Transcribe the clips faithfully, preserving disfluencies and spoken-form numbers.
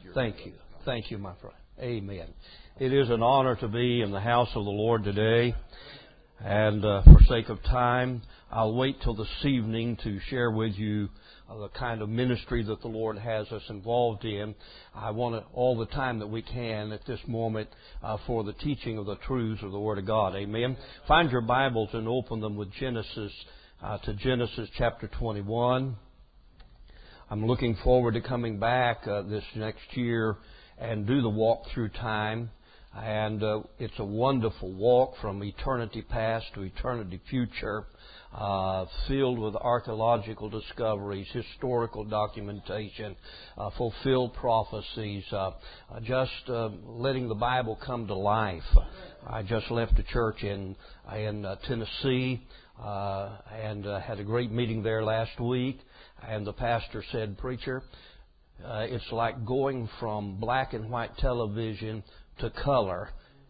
Thank you. Thank you, my friend. Amen. It is an honor to be in the house of the Lord today. And uh, for sake of time, I'll wait till this evening to share with you uh, the kind of ministry that the Lord has us involved in. I want it all the time that we can at this moment uh, for the teaching of the truths of the Word of God. Amen. Find your Bibles and open them with Genesis uh, to Genesis chapter twenty-one. I'm looking forward to coming back uh, this next year and do the walk through time. And uh, it's a wonderful walk from eternity past to eternity future, uh, filled with archaeological discoveries, historical documentation, uh, fulfilled prophecies, uh, uh, just uh, letting the Bible come to life. I just left a church in in uh, Tennessee uh, and uh, had a great meeting there last week. And the pastor said, "Preacher, uh, it's like going from black and white television to color,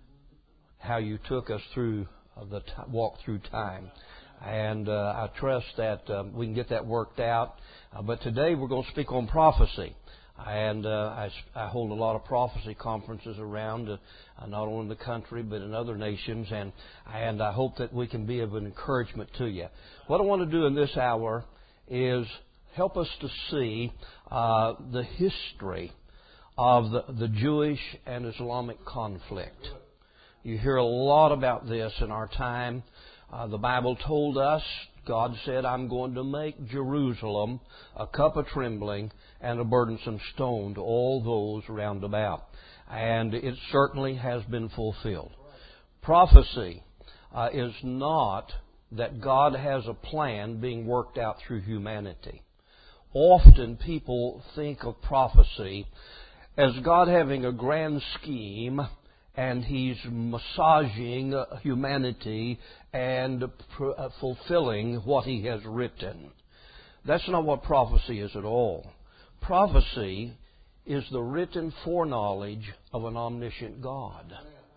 how you took us through the t- walk through time." And uh, I trust that um, we can get that worked out. Uh, but today we're going to speak on prophecy. And uh, I, I hold a lot of prophecy conferences around, uh, not only in the country but in other nations. And, and I hope that we can be of an encouragement to you. What I want to do in this hour is help us to see uh, the history of the, the Jewish and Islamic conflict. You hear a lot about this in our time. Uh, the Bible told us, God said, "I'm going to make Jerusalem a cup of trembling and a burdensome stone to all those round about." And it certainly has been fulfilled. Prophecy uh, is not that God has a plan being worked out through humanity. Often people think of prophecy as God having a grand scheme and He's massaging humanity and fulfilling what He has written. That's not what prophecy is at all. Prophecy is the written foreknowledge of an omniscient God,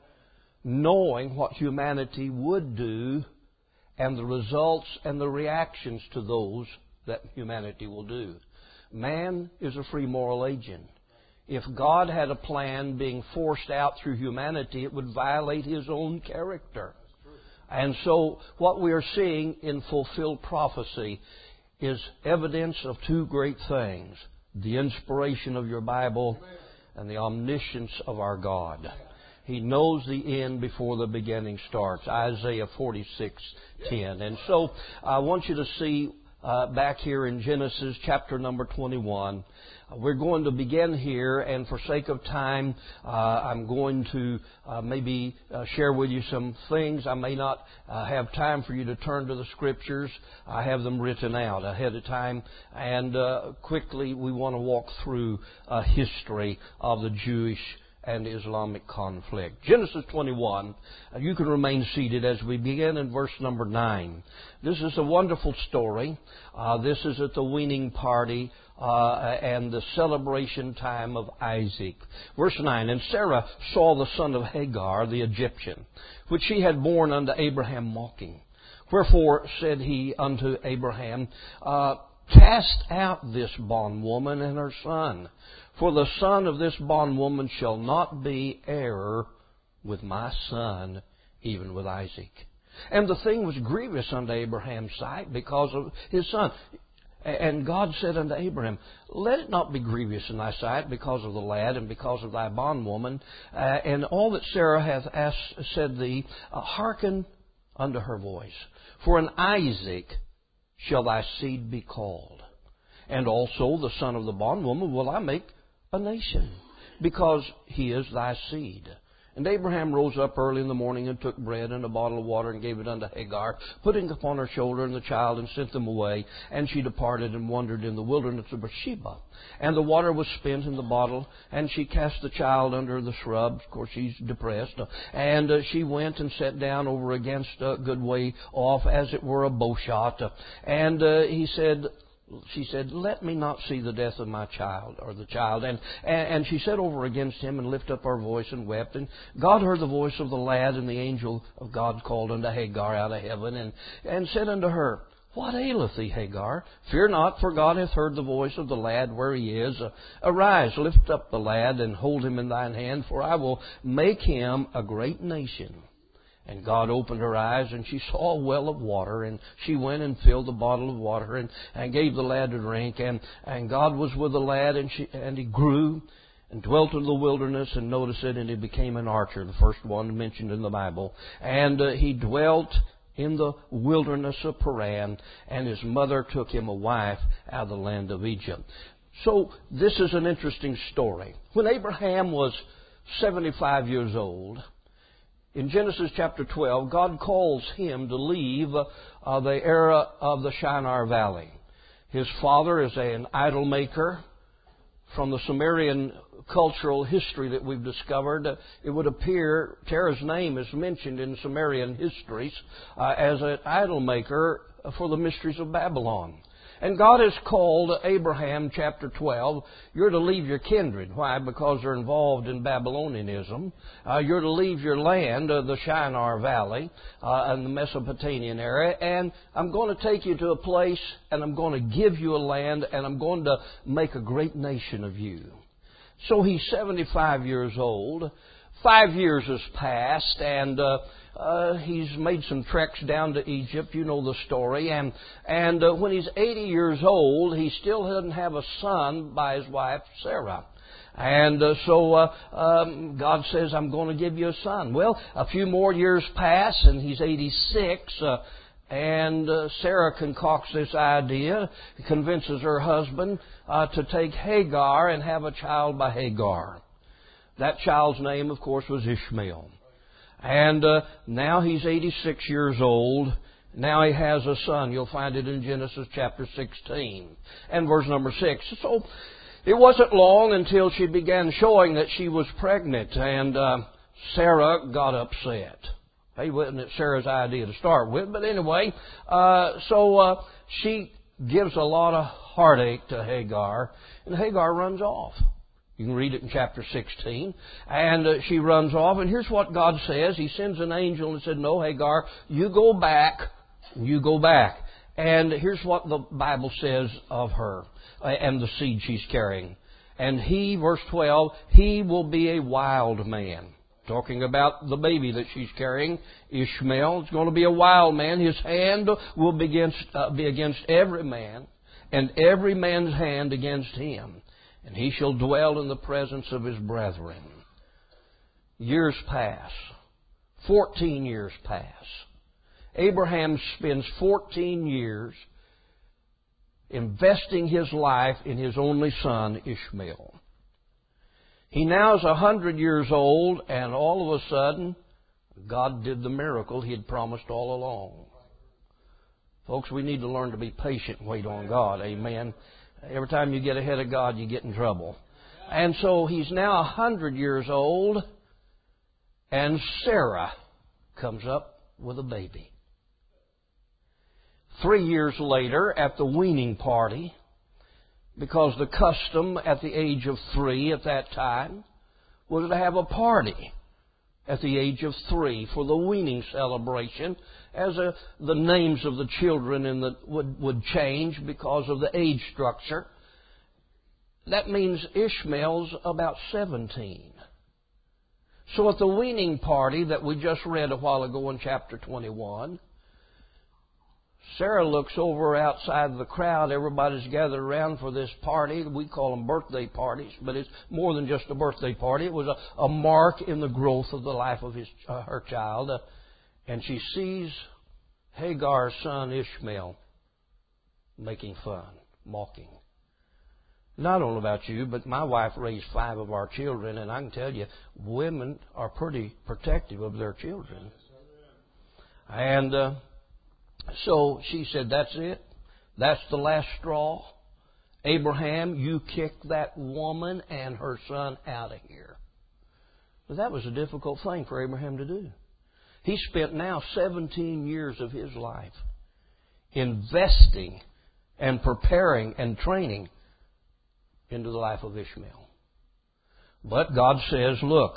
knowing what humanity would do and the results and the reactions to those that humanity will do. Man is a free moral agent. If God had a plan being forced out through humanity, it would violate His own character. And so what we are seeing in fulfilled prophecy is evidence of two great things: the inspiration of your Bible and the omniscience of our God. He knows the end before the beginning starts. Isaiah forty-six ten. And so I want you to see uh, back here in Genesis chapter number twenty-one. We're going to begin here, and for sake of time, uh, I'm going to uh, maybe uh, share with you some things. I may not uh, have time for you to turn to the Scriptures. I have them written out ahead of time, and uh, quickly we want to walk through a history of the Jewish and Islamic conflict. Genesis twenty-one, you can remain seated as we begin in verse number nine. This is a wonderful story. Uh, this is at the weaning party uh, and the celebration time of Isaac. Verse nine, "And Sarah saw the son of Hagar, the Egyptian, which she had borne unto Abraham mocking. Wherefore said he unto Abraham, uh, Cast out this bondwoman and her son, for the son of this bondwoman shall not be heir with my son, even with Isaac. And the thing was grievous unto Abraham's sight because of his son. And God said unto Abraham, Let it not be grievous in thy sight because of the lad and because of thy bondwoman. Uh, and all that Sarah hath asked, said thee, uh, hearken unto her voice. For in Isaac shall thy seed be called. And also the son of the bondwoman will I make a nation, because he is thy seed. And Abraham rose up early in the morning and took bread and a bottle of water and gave it unto Hagar, putting upon her shoulder and the child, and sent them away. And she departed and wandered in the wilderness of Beersheba. And the water was spent in the bottle, and she cast the child under the shrubs. Of course, she's depressed. And uh, she went and sat down over against a good way off, as it were a bow shot. And uh, he said, She said, Let me not see the death of my child, or the child. And, and she said over against him, and lifted up her voice and wept. And God heard the voice of the lad, and the angel of God called unto Hagar out of heaven, and, and said unto her, What aileth thee, Hagar? Fear not, for God hath heard the voice of the lad where he is. Arise, lift up the lad, and hold him in thine hand, for I will make him a great nation. And God opened her eyes, and she saw a well of water, and she went and filled the bottle of water, and, and gave the lad to drink. And, and God was with the lad, and, she, and he grew, and dwelt in the wilderness, and notice it, and he became an archer, the first one mentioned in the Bible. And uh, he dwelt in the wilderness of Paran, and his mother took him a wife out of the land of Egypt. So this is an interesting story. When Abraham was seventy-five years old, in Genesis chapter twelve, God calls him to leave uh, the era of the Shinar Valley. His father is an idol maker. From the Sumerian cultural history that we've discovered, uh, it would appear Terah's name is mentioned in Sumerian histories uh, as an idol maker for the mysteries of Babylon. And God has called Abraham, chapter twelve, you're to leave your kindred. Why? Because they're involved in Babylonianism. Uh, you're to leave your land, uh, the Shinar Valley, uh, in the Mesopotamian area, and I'm going to take you to a place, and I'm going to give you a land, and I'm going to make a great nation of you. So he's seventy-five years old. Five years has passed, and uh, uh, he's made some treks down to Egypt. You know the story. And and uh, when he's eighty years old, he still doesn't have a son by his wife Sarah. And uh, so uh, um, God says, I'm going to give you a son. Well, a few more years pass, and he's eighty-six. Uh, and uh, Sarah concocts this idea, convinces her husband uh, to take Hagar and have a child by Hagar. That child's name, of course, was Ishmael. And uh, now he's eighty-six years old. Now he has a son. You'll find it in Genesis chapter sixteen and verse number six. So it wasn't long until she began showing that she was pregnant, and uh, Sarah got upset. It wasn't Sarah's idea to start with, but anyway, uh, so uh, she gives a lot of heartache to Hagar, and Hagar runs off. You can read it in chapter sixteen. And uh, she runs off. And here's what God says. He sends an angel and said, no, Hagar, you go back. You go back. And here's what the Bible says of her uh, and the seed she's carrying. And he, verse twelve, he will be a wild man. Talking about the baby that she's carrying, Ishmael. It's going to be a wild man. His hand will be against, uh, be against every man, and every man's hand against him. And he shall dwell in the presence of his brethren. Years pass. Fourteen years pass. Abraham spends fourteen years investing his life in his only son, Ishmael. He now is a hundred years old, and all of a sudden, God did the miracle He had promised all along. Folks, we need to learn to be patient and wait on God. Amen. Every time you get ahead of God, you get in trouble. And so he's now a hundred years old, and Sarah comes up with a baby. Three years later, at the weaning party, because the custom at the age of three at that time was to have a party at the age of three for the weaning celebration, as a, the names of the children in the, would, would change because of the age structure. That means Ishmael's about seventeen. So at the weaning party that we just read a while ago in chapter twenty-one, Sarah looks over outside of the crowd. Everybody's gathered around for this party. We call them birthday parties, but it's more than just a birthday party. It was a, a mark in the growth of the life of his, uh, her child. Uh, and she sees Hagar's son Ishmael making fun, mocking. Not only about you, but my wife raised five of our children, and I can tell you, women are pretty protective of their children. And uh, so she said, that's it. That's the last straw. Abraham, you kick that woman and her son out of here. But that was a difficult thing for Abraham to do. He spent now seventeen years of his life investing and preparing and training into the life of Ishmael. But God says, look,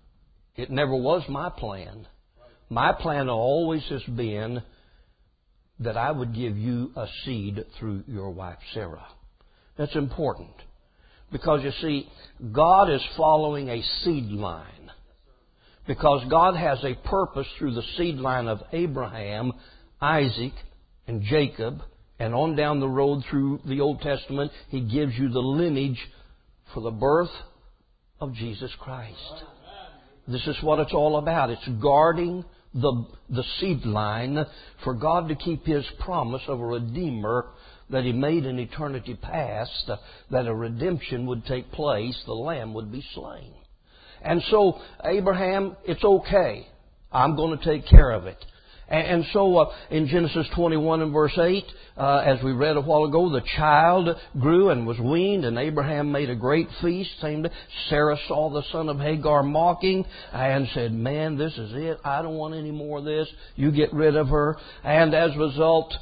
it never was my plan. My plan always has been that I would give you a seed through your wife Sarah. That's important. Because you see, God is following a seed line. Because God has a purpose through the seed line of Abraham, Isaac, and Jacob, and on down the road through the Old Testament, He gives you the lineage for the birth of Jesus Christ. This is what it's all about. It's guarding the, the seed line for God to keep His promise of a Redeemer that He made in eternity past, that a redemption would take place, the Lamb would be slain. And so, Abraham, it's okay. I'm going to take care of it. And so uh, in Genesis twenty-one and verse eight, uh, as we read a while ago, the child grew and was weaned, and Abraham made a great feast. Same day, Sarah saw the son of Hagar mocking and said, man, this is it. I don't want any more of this. You get rid of her. And as a result,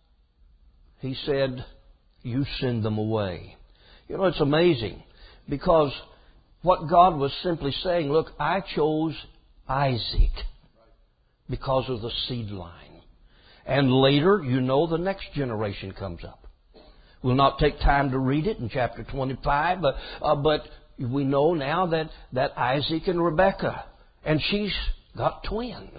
he said, you send them away. You know, it's amazing because what God was simply saying, look, I chose Isaac because of the seed line. And later, you know, the next generation comes up. We'll not take time to read it in chapter twenty-five, but, uh, but we know now that, that Isaac and Rebekah, and she's got twins.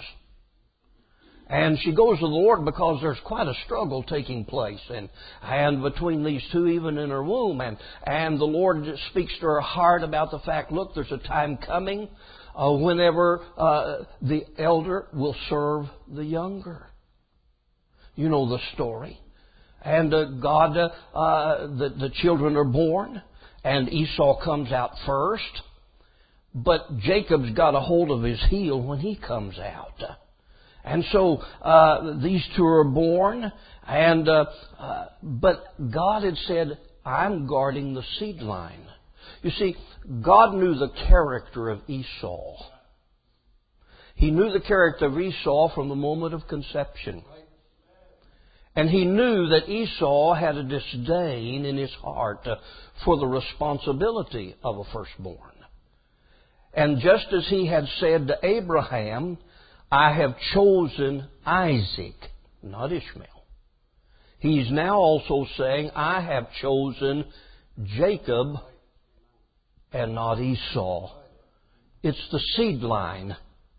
And she goes to the Lord because there's quite a struggle taking place, and and between these two, even in her womb. And, and the Lord speaks to her heart about the fact, look, there's a time coming Uh, whenever uh, the elder will serve the younger. You know the story. And uh, God, uh, uh, the, the children are born, and Esau comes out first. But Jacob's got a hold of his heel when he comes out. And so uh, these two are born, and uh, uh, but God had said, I'm guarding the seed line. You see, God knew the character of Esau. He knew the character of Esau from the moment of conception. And He knew that Esau had a disdain in his heart for the responsibility of a firstborn. And just as He had said to Abraham, I have chosen Isaac, not Ishmael. He's now also saying, I have chosen Jacob and not Esau. It's the seed line.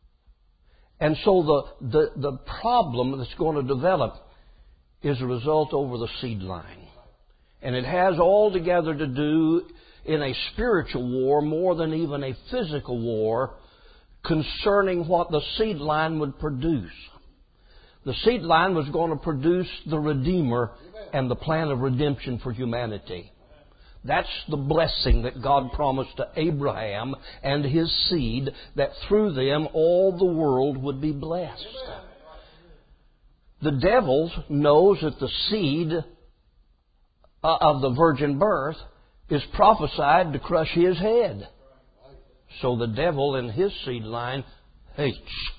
And so the, the, the problem that's going to develop is a result over the seed line. And it has altogether to do in a spiritual war more than even a physical war concerning what the seed line would produce. The seed line was going to produce the Redeemer and the plan of redemption for humanity. That's the blessing that God promised to Abraham and his seed, that through them all the world would be blessed. The devil knows that the seed of the virgin birth is prophesied to crush his head. So the devil in his seed line hates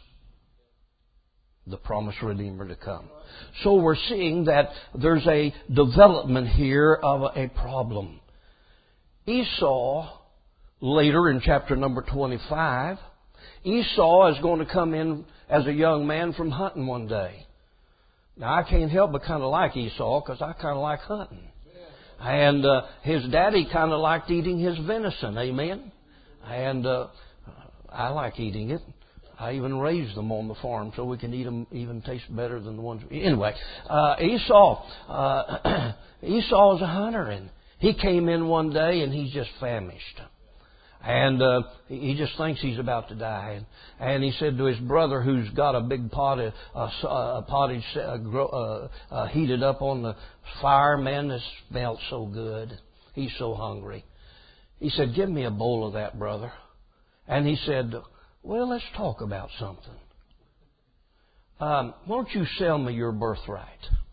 the promised Redeemer to come. So we're seeing that there's a development here of a problem. Esau, later in chapter number twenty-five, Esau is going to come in as a young man from hunting one day. Now, I can't help but kind of like Esau because I kind of like hunting. And uh, his daddy kind of liked eating his venison, amen? And uh, I like eating it. I even raise them on the farm so we can eat them, even taste better than the ones. Anyway, uh, Esau, uh, Esau is a hunter, and he came in one day and he's just famished. And uh, he just thinks he's about to die. And, and he said to his brother, who's got a big pot of uh, uh, pottage uh, grow, uh, uh, heated up on the fire, man, this smells so good. He's so hungry. He said, give me a bowl of that, brother. And he said, well, let's talk about something. Um, won't you sell me your birthright?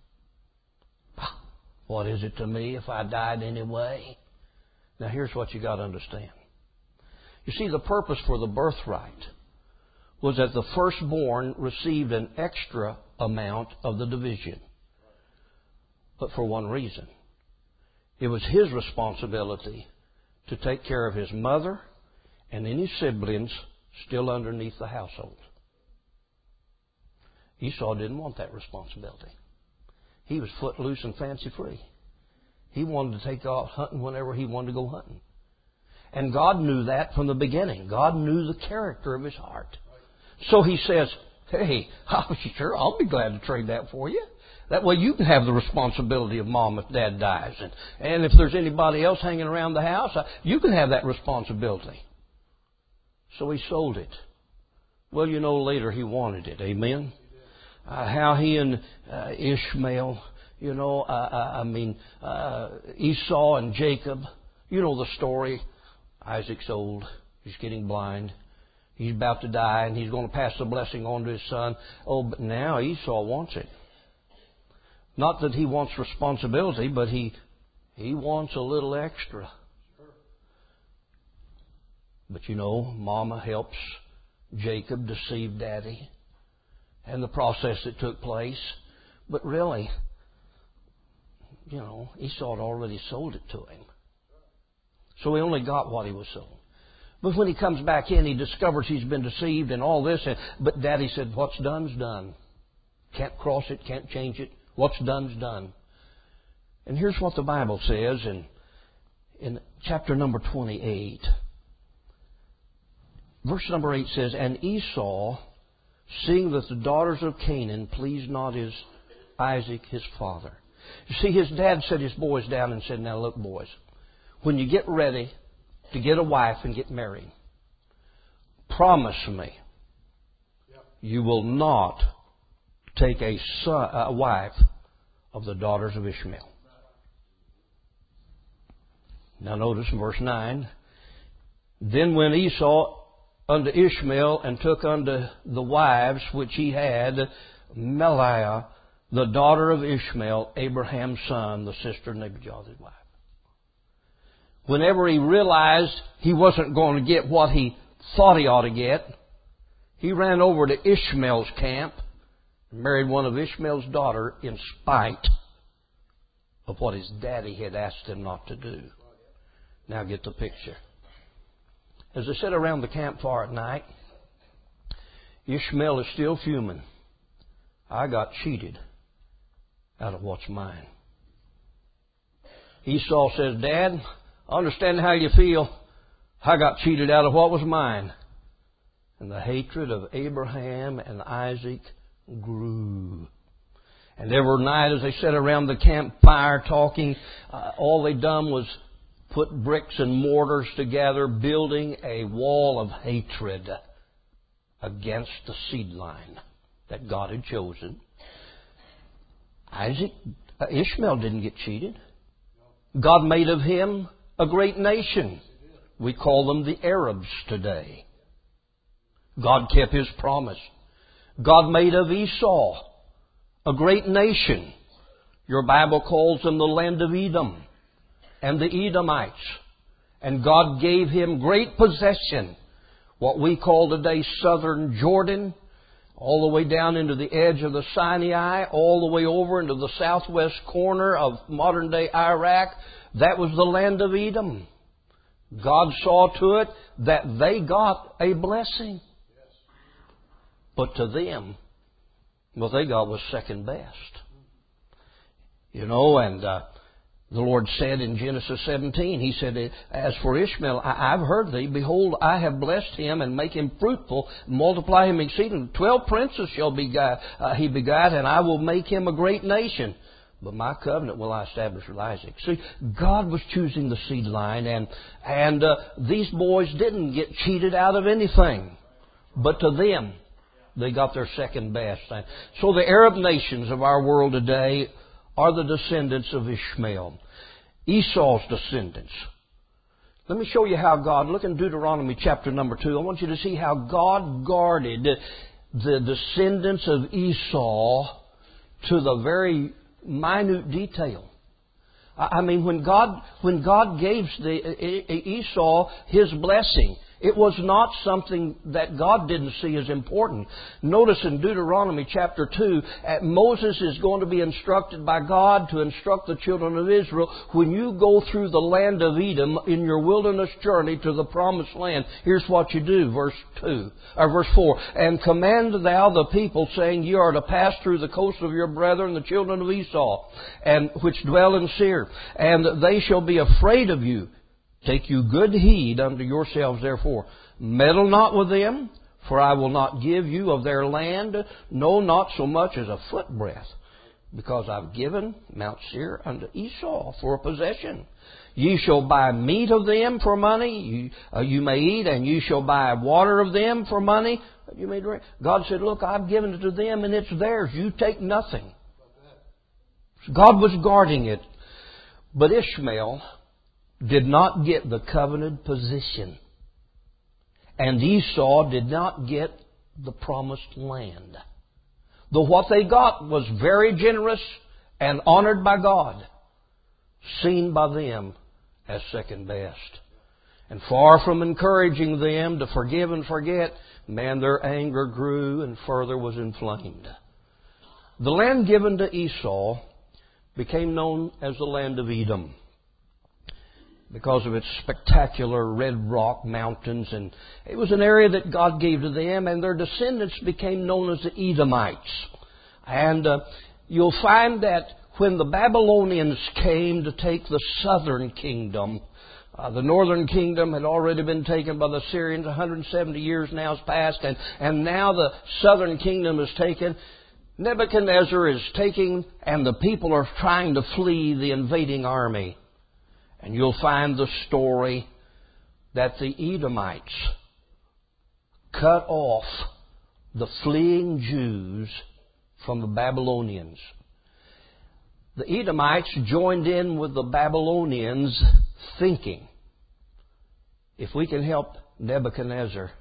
What is it to me if I died anyway? Now, here's what you got to understand. You see, the purpose for the birthright was that the firstborn received an extra amount of the division. But for one reason. It was his responsibility to take care of his mother and any siblings still underneath the household. Esau didn't want that responsibility. he was footloose and fancy free. He wanted to take off hunting whenever he wanted to go hunting. And God knew that from the beginning. God knew the character of his heart. So he says, hey, I'm sure I'll be glad to trade that for you. That way you can have the responsibility of Mom if Dad dies. And, and if there's anybody else hanging around the house, you can have that responsibility. So he sold it. Well, you know, later he wanted it. Amen? Uh, how he and uh, Ishmael, you know, uh, I mean, uh, Esau and Jacob. You know the story. Isaac's old. He's getting blind. He's about to die, and he's going to pass the blessing on to his son. Oh, but now Esau wants it. Not that he wants responsibility, but he he wants a little extra. But you know, Mama helps Jacob deceive Daddy and the process that took place. But really, you know, Esau had already sold it to him. So he only got what he was sold. But when he comes back in, he discovers he's been deceived and all this. But Daddy said, what's done's done. Can't cross it, can't change it. What's done's done. And here's what the Bible says in, in chapter number twenty-eight. Verse number eight says, and Esau, seeing that the daughters of Canaan pleased not his Isaac, his father. You see, his dad set his boys down and said, now look, boys, when you get ready to get a wife and get married, promise me you will not take a, son, a wife of the daughters of Ishmael. Now notice in verse nine, then went Esau unto Ishmael and took unto the wives which he had Meliah, the daughter of Ishmael, Abraham's son, the sister of Nebuchadnezzar's wife. Whenever he realized he wasn't going to get what he thought he ought to get, he ran over to Ishmael's camp and married one of Ishmael's daughters in spite of what his daddy had asked him not to do. Now get the picture. As they sit around the campfire at night, Ishmael is still fuming. I got cheated out of what's mine. Esau says, Dad, I understand how you feel. I got cheated out of what was mine. And the hatred of Abraham and Isaac grew. And every night as they sat around the campfire talking, uh, all they done was put bricks and mortars together, building a wall of hatred against the seed line that God had chosen. Isaac, uh, Ishmael didn't get cheated. God made of him a great nation. We call them the Arabs today. God kept His promise. God made of Esau a great nation. Your Bible calls them the land of Edom and the Edomites. And God gave him great possession, what we call today southern Jordan, all the way down into the edge of the Sinai, all the way over into the southwest corner of modern-day Iraq. That was the land of Edom. God saw to it that they got a blessing. But to them, what they got was second best. You know, and uh, the Lord said in Genesis seventeen, He said, as for Ishmael, I, I've heard thee. Behold, I have blessed him and make him fruitful, multiply him exceedingly. Twelve princes shall begot, uh, he begot, and I will make him a great nation. But my covenant will I establish with Isaac. See, God was choosing the seed line, and and uh, these boys didn't get cheated out of anything. But to them, they got their second best. So the Arab nations of our world today are the descendants of Ishmael, Esau's descendants. Let me show you how God, look in Deuteronomy chapter number two. I want you to see how God guarded the descendants of Esau to the very minute detail. I mean, when God when God gave the, Esau his blessing, It was not something that God didn't see as important. Notice in Deuteronomy chapter two, Moses is going to be instructed by God to instruct the children of Israel. When you go through the land of Edom in your wilderness journey to the promised land, here's what you do, verse two, or verse four. And command thou the people, saying, Ye are to pass through the coast of your brethren, the children of Esau, and which dwell in Seir, and they shall be afraid of you. Take you good heed unto yourselves, therefore. Meddle not with them, for I will not give you of their land, no, not so much as a footbreadth, because I've given Mount Seir unto Esau for a possession. Ye shall buy meat of them for money, you, uh, you may eat, and ye shall buy water of them for money, you may drink. God said, look, I've given it to them, and it's theirs. You take nothing. God was guarding it. But Ishmael did not get the covenanted position. And Esau did not get the promised land. Though what they got was very generous and honored by God, seen by them as second best. And far from encouraging them to forgive and forget, man, their anger grew and further was inflamed. The land given to Esau became known as the land of Edom, because of its spectacular red rock mountains. And it was an area that God gave to them, and their descendants became known as the Edomites. And uh, you'll find that when the Babylonians came to take the southern kingdom, uh, the northern kingdom had already been taken by the Syrians. one hundred seventy years now has passed, and, and now the southern kingdom is taken. Nebuchadnezzar is taking, and the people are trying to flee the invading army. And you'll find the story that the Edomites cut off the fleeing Jews from the Babylonians. The Edomites joined in with the Babylonians, thinking, if we can help Nebuchadnezzar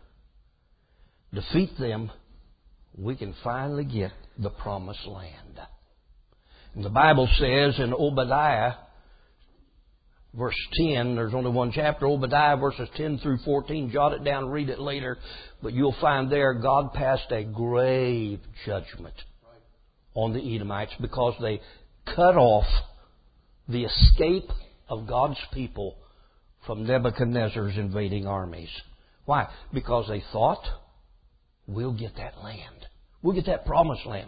defeat them, we can finally get the promised land. And the Bible says in Obadiah, verse ten, there's only one chapter, Obadiah verses ten through fourteen. Jot it down, read it later. But you'll find there God passed a grave judgment on the Edomites because they cut off the escape of God's people from Nebuchadnezzar's invading armies. Why? Because they thought, we'll get that land. We'll get that promised land.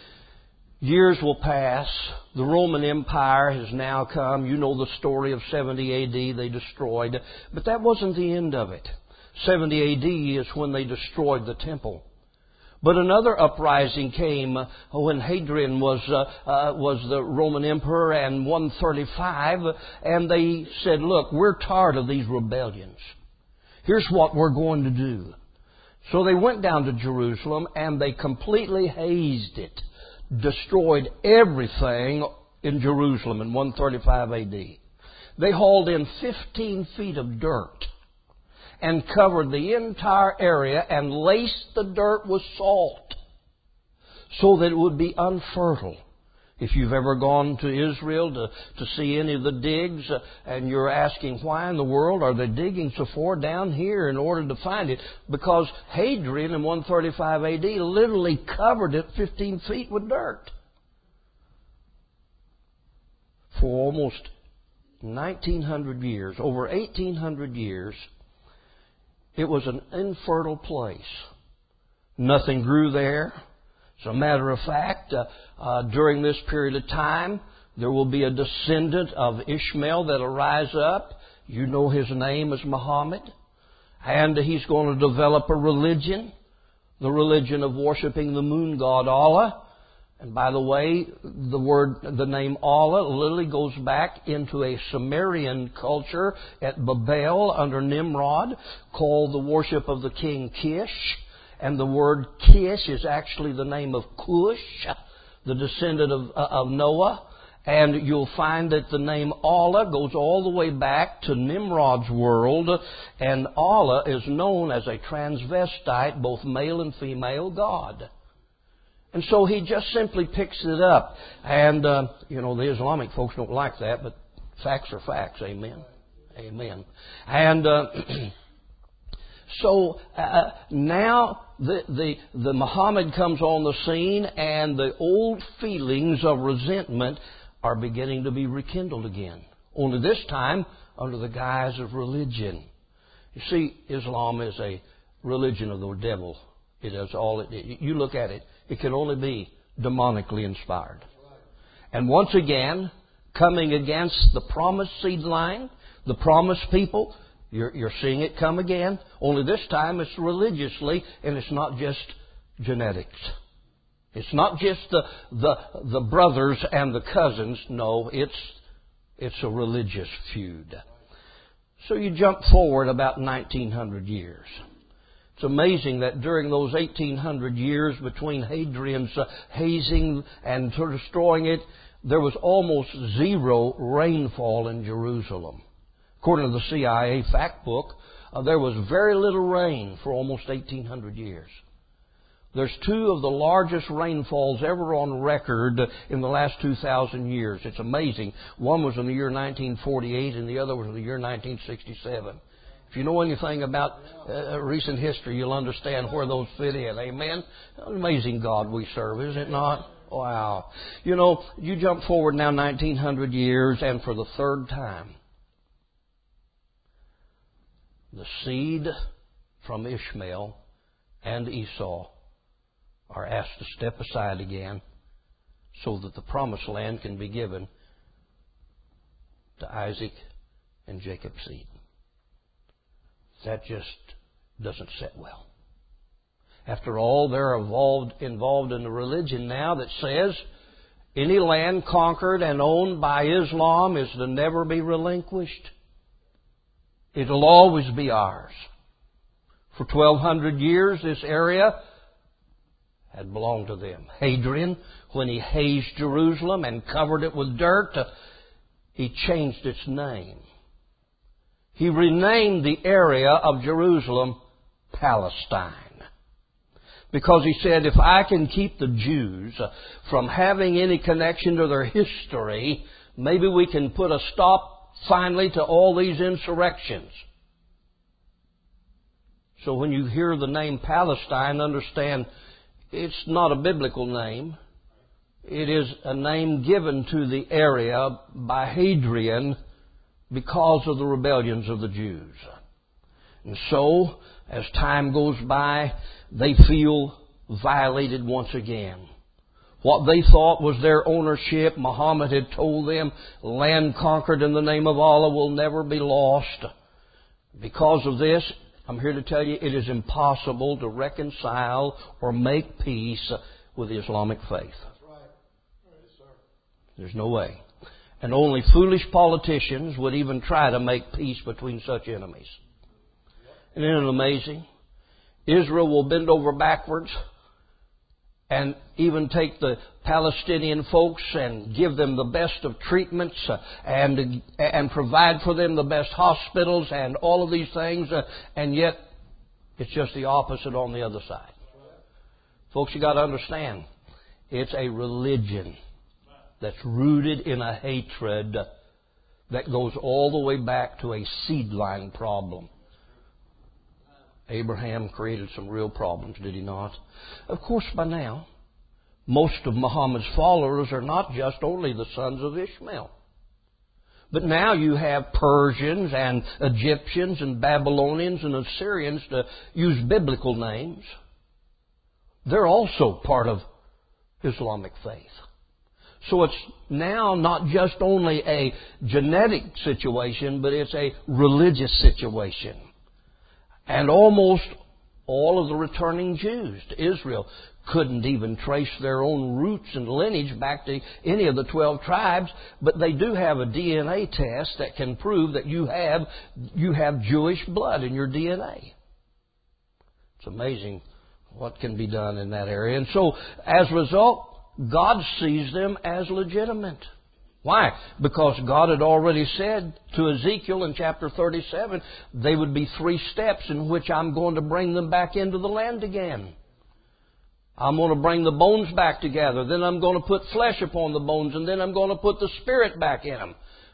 Years will pass. The Roman Empire has now come. You know the story of seventy A D. They destroyed. But that wasn't the end of it. seventy A D is when they destroyed the temple. But another uprising came when Hadrian was uh, uh, was the Roman emperor, and one thirty-five, and they said, look, we're tired of these rebellions. Here's what we're going to do. So they went down to Jerusalem and they completely hazed it, destroyed everything in Jerusalem in one thirty-five A D. They hauled in fifteen feet of dirt and covered the entire area and laced the dirt with salt so that it would be unfertile. If you've ever gone to Israel to, to see any of the digs uh, and you're asking why in the world are they digging so far down here in order to find it, because Hadrian in one thirty-five A D literally covered it fifteen feet with dirt. For almost nineteen hundred years, over eighteen hundred years, it was an infertile place. Nothing grew there. As a matter of fact, uh, uh, during this period of time, there will be a descendant of Ishmael that will rise up. You know his name is Muhammad. And he's going to develop a religion, the religion of worshiping the moon god Allah. And by the way, the word, the name Allah literally goes back into a Sumerian culture at Babel under Nimrod called the worship of the king Kish. And the word Kish is actually the name of Cush, the descendant of, uh, of Noah. And you'll find that the name Allah goes all the way back to Nimrod's world. And Allah is known as a transvestite, both male and female god. And so he just simply picks it up. And, uh, you know, the Islamic folks don't like that, but facts are facts. Amen. Amen. And uh, So uh, now the, the, the Muhammad comes on the scene, and the old feelings of resentment are beginning to be rekindled again. Only this time under the guise of religion. You see, Islam is a religion of the devil. It is all it, you look at it, it can only be demonically inspired. And once again, coming against the promised seed line, the promised people, you're, you're seeing it come again. Only this time it's religiously, and it's not just genetics. It's not just the the, the brothers and the cousins. No, it's it's a religious feud. So you jump forward about nineteen hundred years. It's amazing that during those eighteen hundred years between Hadrian's uh, hazing and destroying it, there was almost zero rainfall in Jerusalem. According to the C I A fact book, uh, there was very little rain for almost eighteen hundred years. There's two of the largest rainfalls ever on record in the last two thousand years. It's amazing. One was in the year nineteen forty-eight and the other was in the year nineteen sixty-seven. If you know anything about uh, recent history, you'll understand where those fit in. Amen? An amazing God we serve, is it not? Wow. You know, you jump forward now nineteen hundred years, and for the third time, the seed from Ishmael and Esau are asked to step aside again so that the promised land can be given to Isaac and Jacob's seed. That just doesn't sit well. After all, they're involved, involved in a religion now that says any land conquered and owned by Islam is to never be relinquished. It'll always be ours. For twelve hundred years, this area had belonged to them. Hadrian, when he hazed Jerusalem and covered it with dirt, he changed its name. He renamed the area of Jerusalem Palestine. Because he said, if I can keep the Jews from having any connection to their history, maybe we can put a stop finally to all these insurrections. So when you hear the name Palestine, understand it's not a biblical name. It is a name given to the area by Hadrian because of the rebellions of the Jews. And so, as time goes by, they feel violated once again. What they thought was their ownership, Muhammad had told them, land conquered in the name of Allah will never be lost. Because of this, I'm here to tell you, it is impossible to reconcile or make peace with the Islamic faith. That's right. Yes, sir. There's no way. And only foolish politicians would even try to make peace between such enemies. Isn't it amazing? Israel will bend over backwards and even take the Palestinian folks and give them the best of treatments uh, and and provide for them the best hospitals and all of these things, uh, and yet it's just the opposite on the other side. Folks, you got to understand, it's a religion that's rooted in a hatred that goes all the way back to a seed line problem. Abraham created some real problems, did he not? Of course, by now, most of Muhammad's followers are not just only the sons of Ishmael. But now you have Persians and Egyptians and Babylonians and Assyrians, to use biblical names. They're also part of Islamic faith. So it's now not just only a genetic situation, but it's a religious situation. And almost all of the returning Jews to Israel couldn't even trace their own roots and lineage back to any of the twelve tribes, but they do have a D N A test that can prove that you have you have Jewish blood in your D N A. It's amazing what can be done in that area. And so, as a result, God sees them as legitimate. Why? Because God had already said to Ezekiel in chapter thirty-seven, they would be three steps in which I'm going to bring them back into the land again. I'm going to bring the bones back together. Then I'm going to put flesh upon the bones. And then I'm going to put the spirit back in them.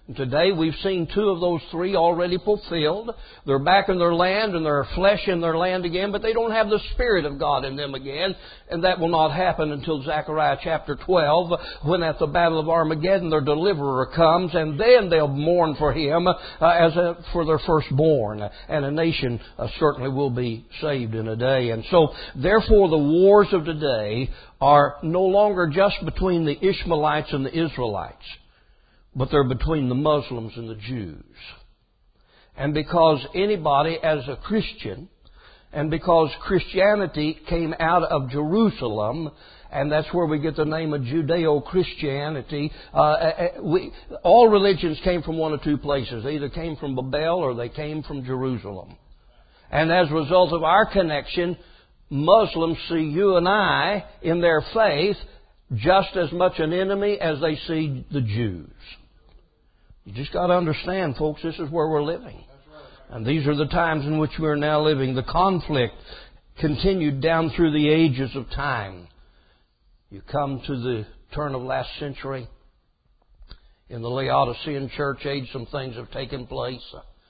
And today we've seen two of those three already fulfilled. They're back in their land and their flesh in their land again, but they don't have the Spirit of God in them again. And that will not happen until Zechariah chapter twelve, when at the Battle of Armageddon their deliverer comes, and then they'll mourn for him uh, as a, for their firstborn. And a nation uh, certainly will be saved in a day. And so, therefore, the wars of today are no longer just between the Ishmaelites and the Israelites, but they're between the Muslims and the Jews. And because anybody as a Christian, and because Christianity came out of Jerusalem, and that's where we get the name of Judeo-Christianity, uh, we, all religions came from one of two places. They either came from Babel or they came from Jerusalem. And as a result of our connection, Muslims see you and I in their faith just as much an enemy as they see the Jews. You just got to understand, folks, this is where we're living. And these are the times in which we're now living. The conflict continued down through the ages of time. You come to the turn of last century. In the Laodicean church age, some things have taken place.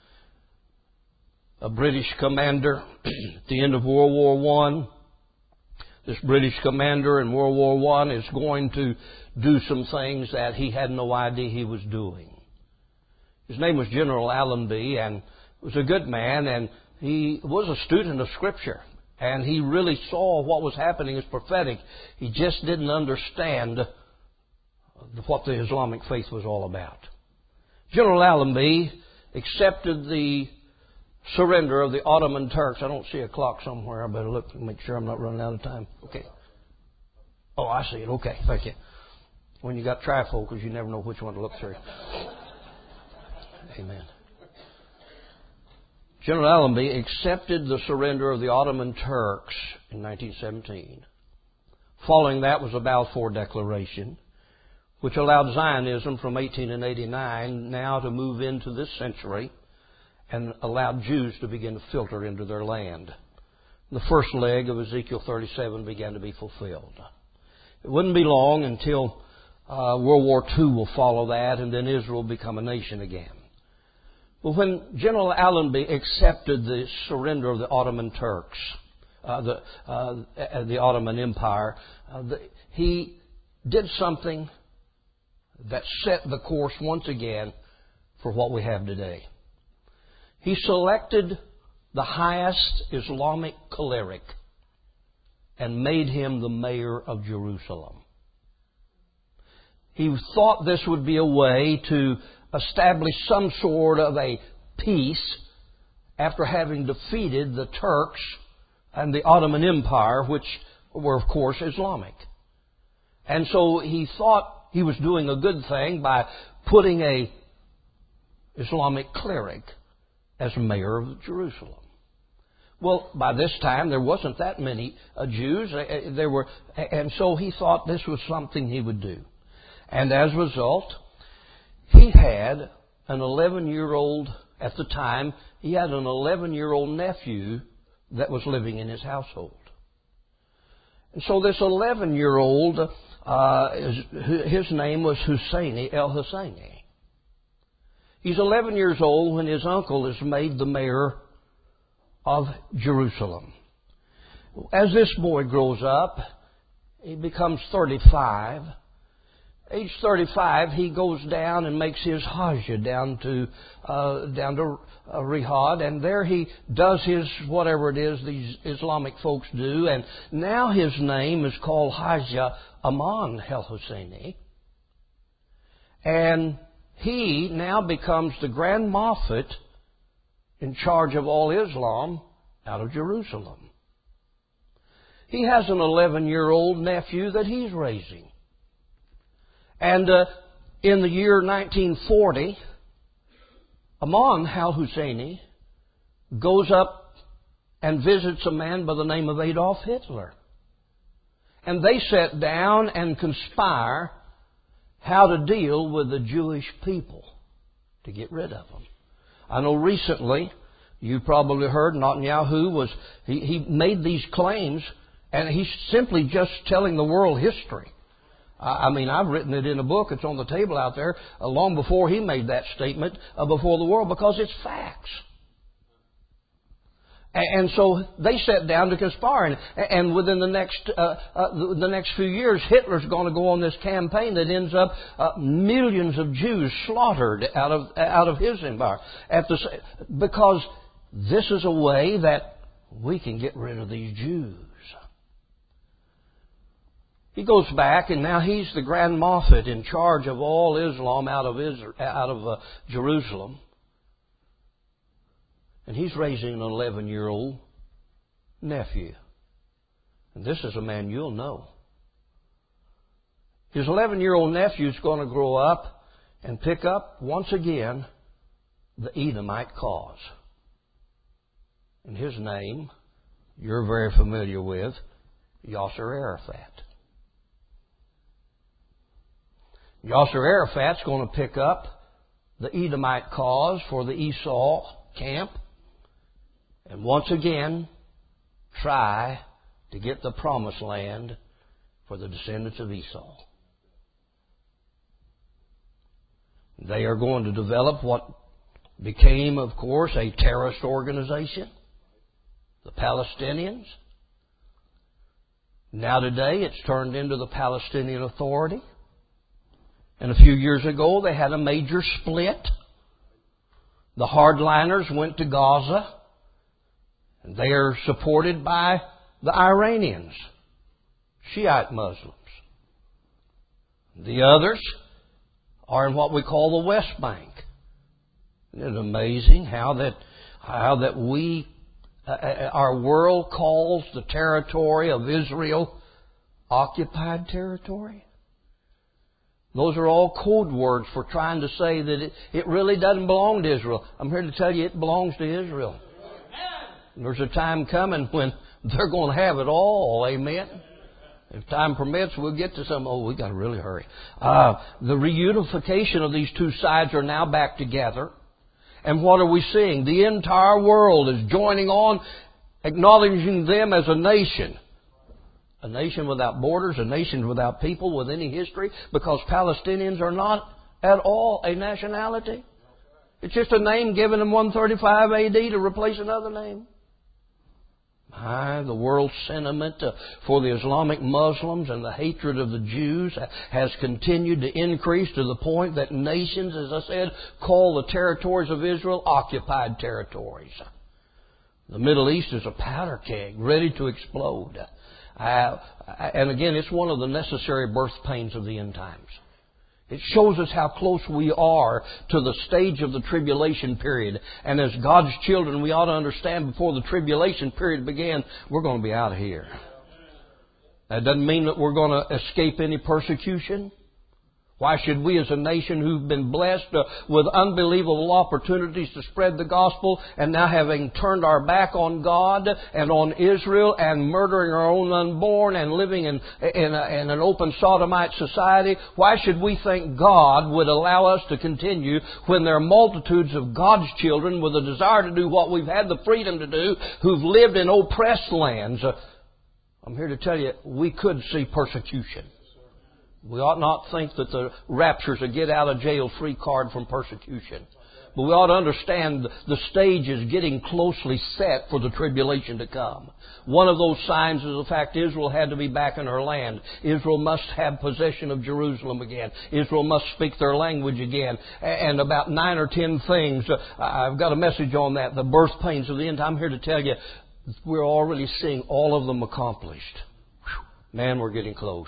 A British commander at the end of World War One. This British commander in World War One is going to do some things that he had no idea he was doing. His name was General Allenby, and was a good man, and he was a student of Scripture. And he really saw what was happening as prophetic. He just didn't understand what the Islamic faith was all about. General Allenby accepted the surrender of the Ottoman Turks. I don't see a clock somewhere. I better look and make sure I'm not running out of time. Okay. Oh, I see it. Okay, thank you. When you got trifocals, you never know which one to look through. Amen. General Allenby accepted the surrender of the Ottoman Turks in nineteen seventeen. Following that was the Balfour Declaration, which allowed Zionism from eighteen eighty-nine now to move into this century and allowed Jews to begin to filter into their land. The first leg of Ezekiel thirty-seven began to be fulfilled. It wouldn't be long until uh, World War Two will follow that, and then Israel will become a nation again. Well, when General Allenby accepted the surrender of the Ottoman Turks, uh, the, uh, the Ottoman Empire, uh, the, he did something that set the course once again for what we have today. He selected the highest Islamic cleric and made him the mayor of Jerusalem. He thought this would be a way to establish some sort of a peace after having defeated the Turks and the Ottoman Empire, which were, of course, Islamic. And so he thought he was doing a good thing by putting a Islamic cleric as mayor of Jerusalem. Well, by this time, there wasn't that many uh, Jews. There were, and so he thought this was something he would do. And as a result, he had an eleven-year-old, at the time, he had an eleven-year-old nephew that was living in his household. And so this eleven-year-old, uh, his name was Husseini, El-Husseini. He's eleven years old when his uncle is made the mayor of Jerusalem. As this boy grows up, he becomes thirty-five. Age thirty-five, he goes down and makes his Hajj down to uh, down to uh, Riyadh, and there he does his whatever it is these Islamic folks do, and now his name is called Haja Aman El-Husseini, and he now becomes the Grand Mufti in charge of all Islam out of Jerusalem. He has an eleven-year-old nephew that he's raising. And uh, in the year nineteen forty, Aman al-Husseini goes up and visits a man by the name of Adolf Hitler. And they sit down and conspire how to deal with the Jewish people to get rid of them. I know recently, you probably heard, Netanyahu was, he, he made these claims, and he's simply just telling the world history. I mean, I've written it in a book. It's on the table out there uh, long before he made that statement uh, before the world, because it's facts. And so they sat down to conspire, and, and within the next uh, uh, the next few years, Hitler's going to go on this campaign that ends up uh, millions of Jews slaughtered out of out of his empire. At the, because this is a way that we can get rid of these Jews. He goes back, and now he's the Grand Moffat in charge of all Islam out of Israel, out of uh, Jerusalem. And he's raising an eleven-year-old nephew. And this is a man you'll know. His eleven-year-old nephew is going to grow up and pick up, once again, the Edomite cause. And his name, you're very familiar with, Yasser Arafat. Yasser Arafat's going to pick up the Edomite cause for the Esau camp. And once again, try to get the promised land for the descendants of Esau. They are going to develop what became, of course, a terrorist organization, the Palestinians. Now today it's turned into the Palestinian Authority. And a few years ago they had a major split. The hardliners went to Gaza. And they are supported by the Iranians, Shiite Muslims. The others are in what we call the West Bank. Isn't it amazing how that how that we uh, our world calls the territory of Israel occupied territory? Those are all code words for trying to say that it, it really doesn't belong to Israel. I'm here to tell you it belongs to Israel. There's a time coming when they're going to have it all. Amen. If time permits, we'll get to some. Oh, we got to really hurry. Uh, the reunification of these two sides are now back together. And what are we seeing? The entire world is joining on, acknowledging them as a nation. A nation without borders, a nation without people with any history, because Palestinians are not at all a nationality. It's just a name given in one thirty-five A D to replace another name. My, the world sentiment uh, for the Islamic Muslims and the hatred of the Jews has continued to increase to the point that nations, as I said, call the territories of Israel occupied territories. The Middle East is a powder keg ready to explode. Uh, and again, it's one of the necessary birth pains of the end times. It shows us how close we are to the stage of the tribulation period. And as God's children, we ought to understand before the tribulation period began, we're going to be out of here. That doesn't mean that we're going to escape any persecution. Why should we as a nation who've been blessed uh, with unbelievable opportunities to spread the gospel, and now having turned our back on God and on Israel and murdering our own unborn and living in, in, a, in an open sodomite society, why should we think God would allow us to continue when there are multitudes of God's children with a desire to do what we've had the freedom to do, who've lived in oppressed lands? Uh, I'm here to tell you, we could see persecution. We ought not think that the rapture's a get-out-of-jail-free card from persecution. But we ought to understand the stage is getting closely set for the tribulation to come. One of those signs is the fact Israel had to be back in her land. Israel must have possession of Jerusalem again. Israel must speak their language again. And about nine or ten things, I've got a message on that, the birth pains of the end. I'm here to tell you, we're already seeing all of them accomplished. Whew. Man, we're getting close.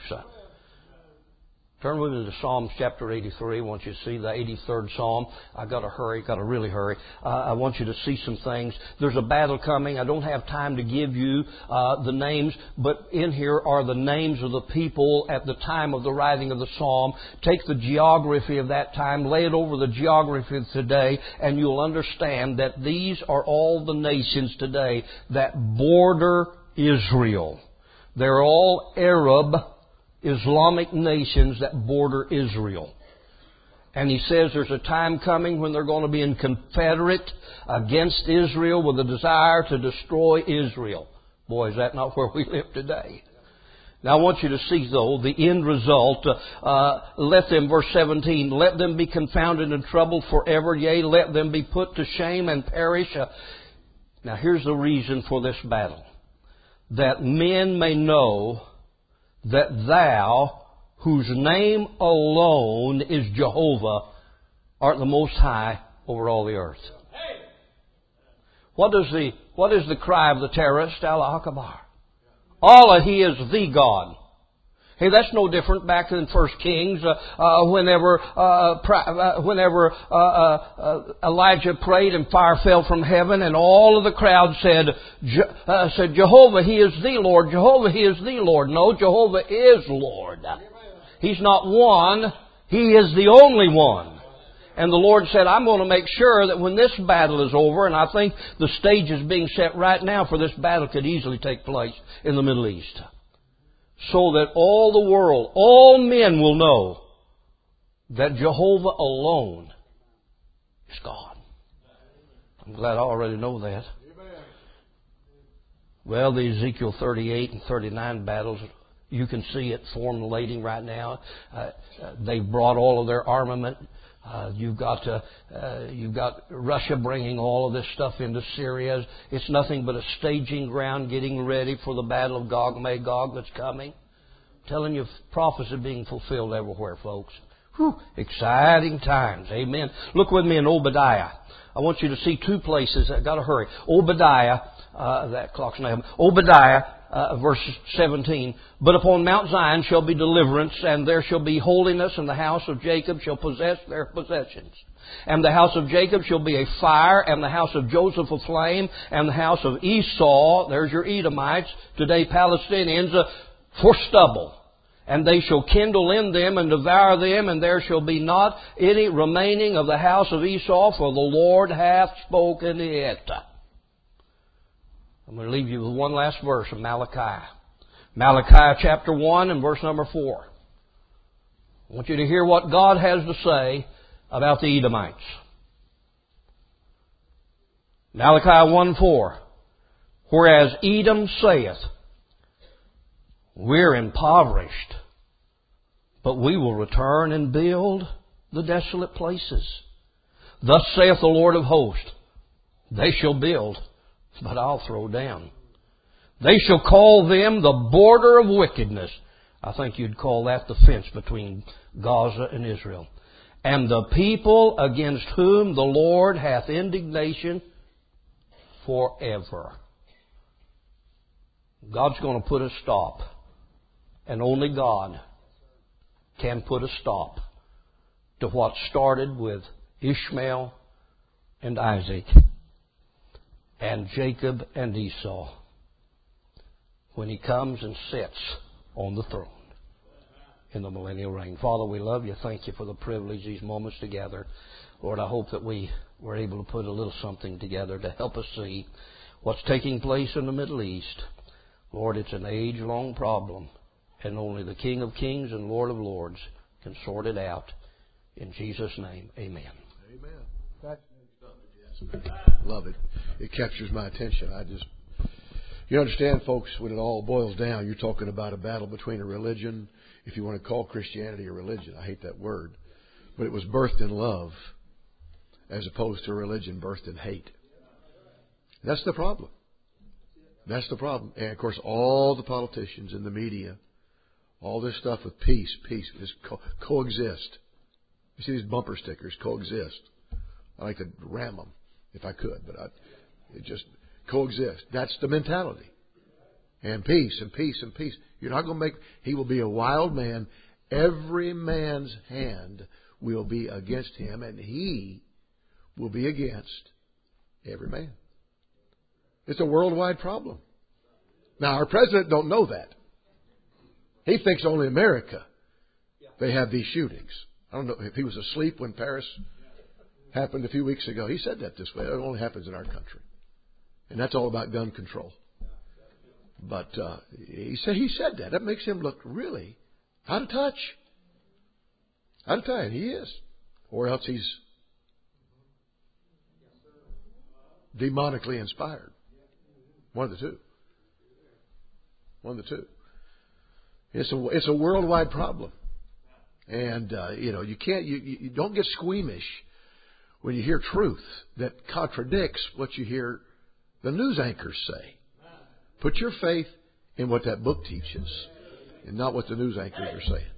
Turn with me to Psalms chapter eighty-three. I want you to see the eighty-third Psalm. I've got to hurry, got to really hurry. Uh, I want you to see some things. There's a battle coming. I don't have time to give you uh, the names, but in here are the names of the people at the time of the writing of the Psalm. Take the geography of that time, lay it over the geography of today, and you'll understand that these are all the nations today that border Israel. They're all Arab Islamic nations that border Israel. And he says there's a time coming when they're going to be in confederate against Israel with a desire to destroy Israel. Boy, is that not where we live today. Now I want you to see, though, the end result. Uh, uh, let them, verse seventeen, let them be confounded and troubled forever. Yea, let them be put to shame and perish. Uh, now here's the reason for this battle. That men may know that thou, whose name alone is Jehovah, art the Most High over all the earth. What does the, what is the cry of the terrorist? Allah Akbar. Allah, He is the God. Hey, that's no different back in First Kings, uh, uh, whenever, uh, uh, whenever uh, uh, Elijah prayed and fire fell from heaven, and all of the crowd said, Je- uh, said, Jehovah, He is the Lord. Jehovah, He is the Lord. No, Jehovah is Lord. He's not one. He is the only one. And the Lord said, I'm going to make sure that when this battle is over, and I think the stage is being set right now for this battle could easily take place in the Middle East, so that all the world, all men will know that Jehovah alone is God. I'm glad I already know that. Well, the Ezekiel thirty-eight and thirty-nine battles, you can see it formulating right now. Uh, they've brought all of their armament. Uh, you've got uh, uh, you've got Russia bringing all of this stuff into Syria. It's nothing but a staging ground, getting ready for the battle of Gog and Magog that's coming. I'm telling you, prophecy being fulfilled everywhere, folks. Whew, exciting times. Amen. Look with me in Obadiah. I want you to see two places. I've got to hurry. Obadiah, uh, that clock's now. Obadiah. Uh, verse seventeen, but upon Mount Zion shall be deliverance, and there shall be holiness, and the house of Jacob shall possess their possessions. And the house of Jacob shall be a fire, and the house of Joseph a flame, and the house of Esau, there's your Edomites, today Palestinians, uh, for stubble. And they shall kindle in them and devour them, and there shall be not any remaining of the house of Esau, for the Lord hath spoken it. I'm going to leave you with one last verse of Malachi. Malachi chapter one and verse number four. I want you to hear what God has to say about the Edomites. Malachi one four. Whereas Edom saith, we're impoverished, but we will return and build the desolate places. Thus saith the Lord of hosts, they shall build, but I'll throw down. They shall call them the border of wickedness. I think you'd call that the fence between Gaza and Israel. And the people against whom the Lord hath indignation forever. God's going to put a stop. And only God can put a stop to what started with Ishmael and Isaac and Jacob and Esau, when He comes and sits on the throne in the millennial reign. Father, we love You. Thank You for the privilege these moments together. Lord, I hope that we were able to put a little something together to help us see what's taking place in the Middle East. Lord, it's an age-long problem, and only the King of Kings and Lord of Lords can sort it out. In Jesus' name, amen. Amen. Love it. It captures my attention. I just, you understand, folks, when it all boils down, you're talking about a battle between a religion, if you want to call Christianity a religion. I hate that word. But it was birthed in love as opposed to a religion birthed in hate. That's the problem. That's the problem. And, of course, all the politicians and the media, all this stuff with peace, peace, is co- coexist. You see these bumper stickers, coexist. I like to ram them if I could, but I, it just coexist. That's the mentality. And peace and peace and peace. You're not going to make, he will be a wild man. Every man's hand will be against him, and he will be against every man. It's a worldwide problem. Now, our president don't know that. He thinks only America, they have these shootings. I don't know if he was asleep when Paris happened a few weeks ago. He said that this way. It only happens in our country. And that's all about gun control. But uh, he said he said that. That makes him look really out of touch. Out of touch. He is. Or else he's demonically inspired. One of the two. One of the two. It's a it's a worldwide problem, and uh, you know you can't you, you don't get squeamish when you hear truth that contradicts what you hear the news anchors say. Put your faith in what that book teaches, and not what the news anchors are saying.